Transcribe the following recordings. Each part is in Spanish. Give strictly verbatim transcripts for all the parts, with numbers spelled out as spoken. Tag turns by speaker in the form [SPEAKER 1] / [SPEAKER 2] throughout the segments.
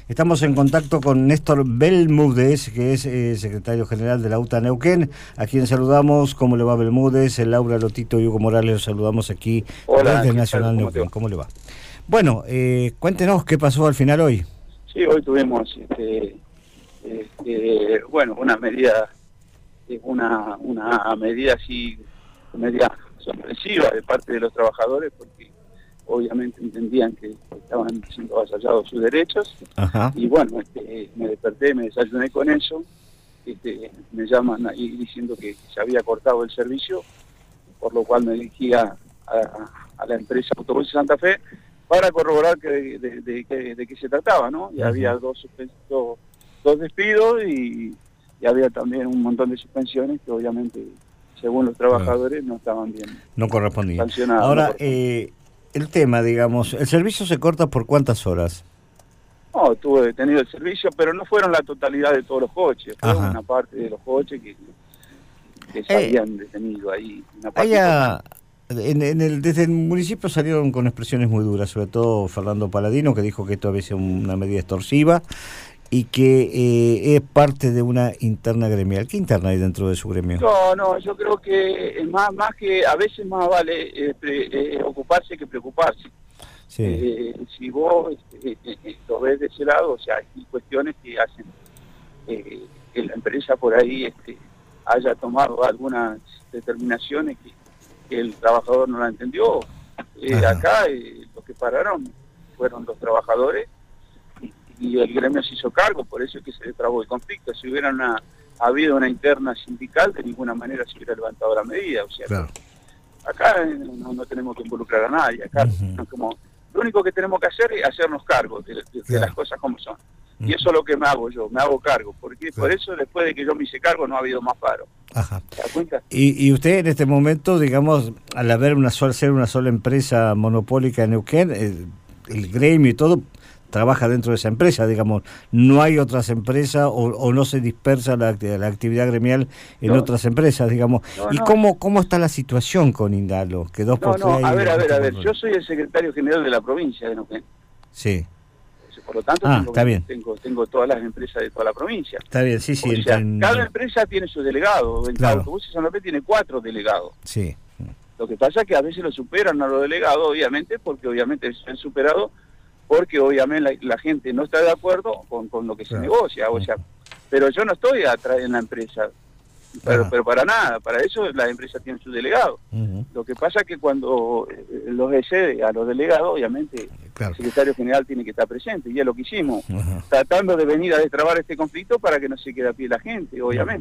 [SPEAKER 1] Estamos en contacto con Néstor Belmúdez, que es eh, secretario general de la U T A Neuquén, a quien saludamos. ¿Cómo le va, Belmúdez? Laura Lotito y Hugo Morales los saludamos aquí.
[SPEAKER 2] Hola,
[SPEAKER 1] desde Nacional
[SPEAKER 2] ¿cómo
[SPEAKER 1] Neuquén. ¿Cómo le va? Bueno, eh, cuéntenos qué pasó al final hoy.
[SPEAKER 2] Sí, hoy tuvimos, este, este, bueno, una medida, una, una medida así, media sorpresiva de parte de los trabajadores, porque obviamente entendían que estaban siendo avasallados sus derechos. Ajá. Y bueno, este, me desperté, me desayuné con eso, este, me llaman ahí diciendo que se había cortado el servicio, por lo cual me dirigí a, a, a la empresa Autobuses Santa Fe para corroborar que de, de, de, de, de qué se trataba, ¿no? Y uh-huh. había dos, dos, dos despidos y, y había también un montón de suspensiones que obviamente, según los trabajadores, uh-huh. no estaban bien.
[SPEAKER 1] No correspondían. Ahora, no eh, el tema, digamos, ¿el servicio se corta por cuántas horas?
[SPEAKER 2] No, tuve detenido el servicio, pero no fueron la totalidad de todos los coches, fue Ajá. una parte de los coches que, que se eh, habían detenido ahí. Una parte
[SPEAKER 1] haya... En, en el, desde el municipio salieron con expresiones muy duras, sobre todo Fernando Paladino, que dijo que esto había sido una medida extorsiva y que eh, es parte de una interna gremial. ¿Qué interna hay dentro de su gremio?
[SPEAKER 2] No, no, yo creo que más, más que a veces más vale eh, pre, eh, ocuparse que preocuparse. Sí. Eh, si vos eh, eh, lo ves de ese lado, o sea, hay cuestiones que hacen eh, que la empresa por ahí este, haya tomado algunas determinaciones que que el trabajador no la entendió. Eh, acá eh, los que pararon fueron los trabajadores y, y el gremio se hizo cargo, por eso es que se trabó el conflicto. Si hubiera una, habido una interna sindical, de ninguna manera se hubiera levantado la medida. O sea, claro. acá eh, no, no tenemos que involucrar a nadie. Acá uh-huh. no, como, lo único que tenemos que hacer es hacernos cargo de, de, de claro. las cosas como son. Y eso es lo que me hago yo, me hago cargo, porque claro. por eso después de que yo me hice cargo no ha habido más paro.
[SPEAKER 1] Ajá. ¿Te das cuenta? Y, y usted en este momento, digamos, al haber una sola, ser una sola empresa monopólica en Neuquén, el, el gremio y todo trabaja dentro de esa empresa, digamos, no hay otras empresas o, o no se dispersa la, la actividad gremial en no. otras empresas, digamos. No, ¿Y no. cómo cómo está la situación con Indalo? Que dos
[SPEAKER 2] no,
[SPEAKER 1] por
[SPEAKER 2] no,
[SPEAKER 1] tres
[SPEAKER 2] a ver, a ver, a ver, yo soy el secretario general de la provincia de Neuquén.
[SPEAKER 1] Sí.
[SPEAKER 2] Por lo tanto,
[SPEAKER 1] ah,
[SPEAKER 2] tengo,
[SPEAKER 1] está bien.
[SPEAKER 2] Tengo, tengo todas las empresas de toda la provincia.
[SPEAKER 1] Está bien, sí, sí.
[SPEAKER 2] O sea,
[SPEAKER 1] en...
[SPEAKER 2] cada empresa tiene su delegado. El
[SPEAKER 1] claro.
[SPEAKER 2] Autobuses Santa Fe tiene cuatro delegados.
[SPEAKER 1] Sí.
[SPEAKER 2] Lo que pasa es que a veces lo superan a los delegados, obviamente, porque obviamente se han superado, porque obviamente la, la gente no está de acuerdo con, con lo que claro. se negocia. O sea, pero yo no estoy atrás en la empresa. Pero, pero para nada, para eso la empresa tiene su delegado. Uh-huh. Lo que pasa es que cuando eh, los excede a los delegados, obviamente claro. el secretario general tiene que estar presente, y es lo que hicimos, uh-huh. tratando de venir a destrabar este conflicto para que no se quede a pie la gente, obviamente.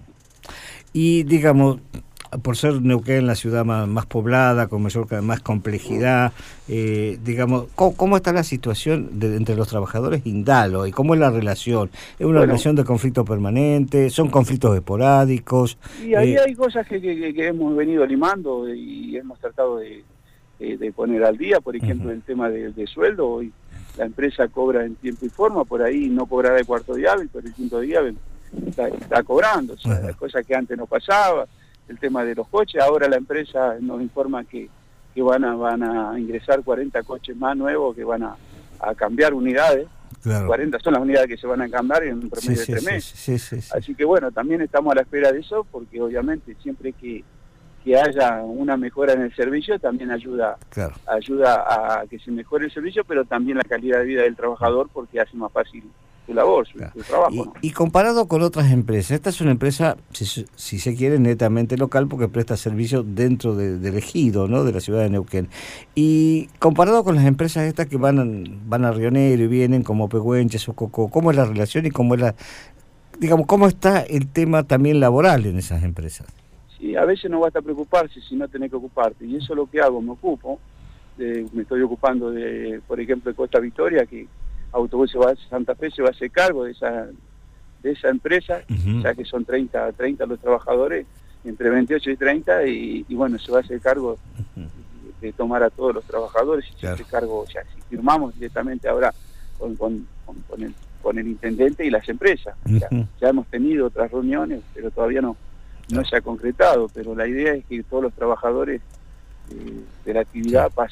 [SPEAKER 1] Y digamos, por ser Neuquén la ciudad más, más poblada, con mayor, más complejidad, eh, digamos, ¿cómo, ¿cómo está la situación de, entre los trabajadores Indalo? ¿Y cómo es la relación? ¿Es una bueno, relación de conflicto permanente? ¿Son conflictos esporádicos?
[SPEAKER 2] Y ahí eh, hay cosas que, que, que hemos venido limando y hemos tratado de, de, de poner al día, por ejemplo, uh-huh. el tema de, de sueldo. Hoy la empresa cobra en tiempo y forma, por ahí no cobrará el cuarto día hábil, pero el quinto día hábil está, está cobrando, o sea, uh-huh. cosas que antes no pasaba. El tema de los coches, ahora la empresa nos informa que, que van a van a ingresar cuarenta coches más nuevos que van a, a cambiar unidades. Claro. cuarenta son las unidades que se van a cambiar en un promedio sí, de tres sí, meses. Sí, sí, sí, Así que bueno, también estamos a la espera de eso, porque obviamente siempre que, que haya una mejora en el servicio, también ayuda, claro. ayuda a que se mejore el servicio, pero también la calidad de vida del trabajador, porque hace más fácil su labor, su, claro. su trabajo.
[SPEAKER 1] Y,
[SPEAKER 2] ¿no?
[SPEAKER 1] y comparado con otras empresas, esta es una empresa, si, si se quiere, netamente local, porque presta servicio dentro de, del ejido, ¿no?, de la ciudad de Neuquén. Y comparado con las empresas estas que van a, van a Río Negro y vienen como Pehuenches o Coco, ¿cómo es la relación y cómo es la, digamos, cómo está el tema también laboral en esas empresas?
[SPEAKER 2] Sí, a veces no basta preocuparse si no tenés que ocuparte, y eso es lo que hago, me ocupo, de, me estoy ocupando de, por ejemplo, de Costa Victoria, que Autobuses Santa Fe se va a hacer cargo de esa de esa empresa, uh-huh. ya que son treinta, treinta los trabajadores, entre veintiocho y treinta, y, y bueno, se va a hacer cargo uh-huh. de, de tomar a todos los trabajadores, y claro. se hace cargo, o sea, si firmamos directamente ahora con, con, con, con, el, con el intendente y las empresas, uh-huh. o sea, ya hemos tenido otras reuniones, pero todavía no, no se ha concretado, pero la idea es que todos los trabajadores eh, de la actividad pasen.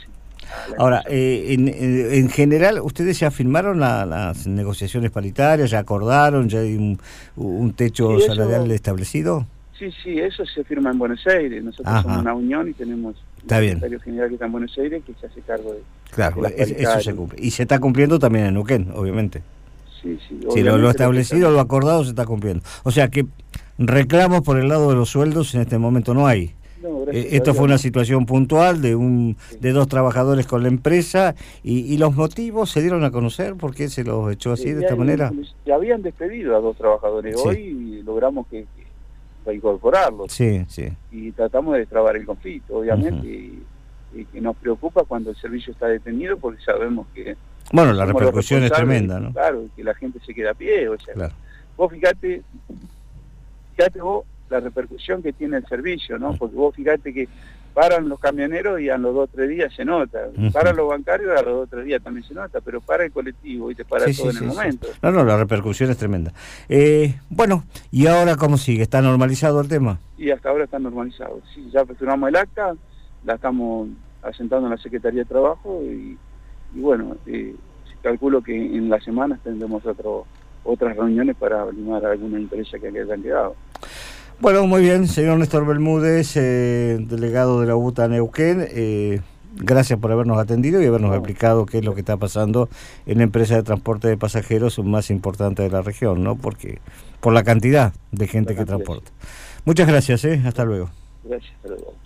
[SPEAKER 1] Ahora, eh, en, en general, ¿ustedes ya firmaron la, las negociaciones paritarias, ya acordaron, ya hay un, un techo sí, salarial eso, establecido?
[SPEAKER 2] Sí, sí, eso se firma en Buenos Aires. Nosotros Ajá. somos una unión y tenemos
[SPEAKER 1] está bien.
[SPEAKER 2] un secretario general que está en Buenos Aires que se hace cargo de...
[SPEAKER 1] Claro, de es, eso se cumple. Y se está cumpliendo también en Neuquén, obviamente.
[SPEAKER 2] Sí, sí.
[SPEAKER 1] Si lo, lo establecido, lo acordado se está cumpliendo. O sea que reclamos por el lado de los sueldos en este momento no hay. No, eh, esto fue una situación puntual de un sí. de dos trabajadores con la empresa y, y los motivos se dieron a conocer. ¿Por qué se los echó así, sí, de esta
[SPEAKER 2] hay,
[SPEAKER 1] manera?
[SPEAKER 2] Ya habían despedido a dos trabajadores sí. hoy y logramos que, que reincorporarlos.
[SPEAKER 1] Sí, sí.
[SPEAKER 2] Y tratamos de destrabar el conflicto, obviamente, uh-huh. y, y que nos preocupa cuando el servicio está detenido porque sabemos que...
[SPEAKER 1] Bueno, la repercusión es tremenda, ¿no?
[SPEAKER 2] Claro, que la gente se queda a pie, o sea,
[SPEAKER 1] claro.
[SPEAKER 2] vos fíjate, fíjate vos la repercusión que tiene el servicio, ¿no? Porque vos fíjate que paran los camioneros y a los dos o tres días se nota, uh-huh. paran los bancarios y a los dos o tres días también se nota, pero para el colectivo y te para
[SPEAKER 1] sí,
[SPEAKER 2] todo
[SPEAKER 1] sí,
[SPEAKER 2] en el
[SPEAKER 1] sí,
[SPEAKER 2] momento.
[SPEAKER 1] Sí. No, no, la repercusión es tremenda. Eh, bueno, ¿y ahora cómo sigue? ¿Está normalizado el tema?
[SPEAKER 2] Y hasta ahora está normalizado, sí, ya firmamos el acta, la estamos asentando en la Secretaría de Trabajo y, y bueno, eh, calculo que en las semanas tendremos otro, otras reuniones para limar alguna empresa que hayan quedado.
[SPEAKER 1] Bueno, muy bien, señor Néstor Bermúdez, eh, delegado de la UTA Neuquén, eh, gracias por habernos atendido y habernos no. explicado qué es lo que está pasando en la empresa de transporte de pasajeros más importante de la región, ¿no? Porque por la cantidad de gente que transporta. Muchas gracias, ¿eh? Hasta luego.
[SPEAKER 2] Gracias, hasta luego.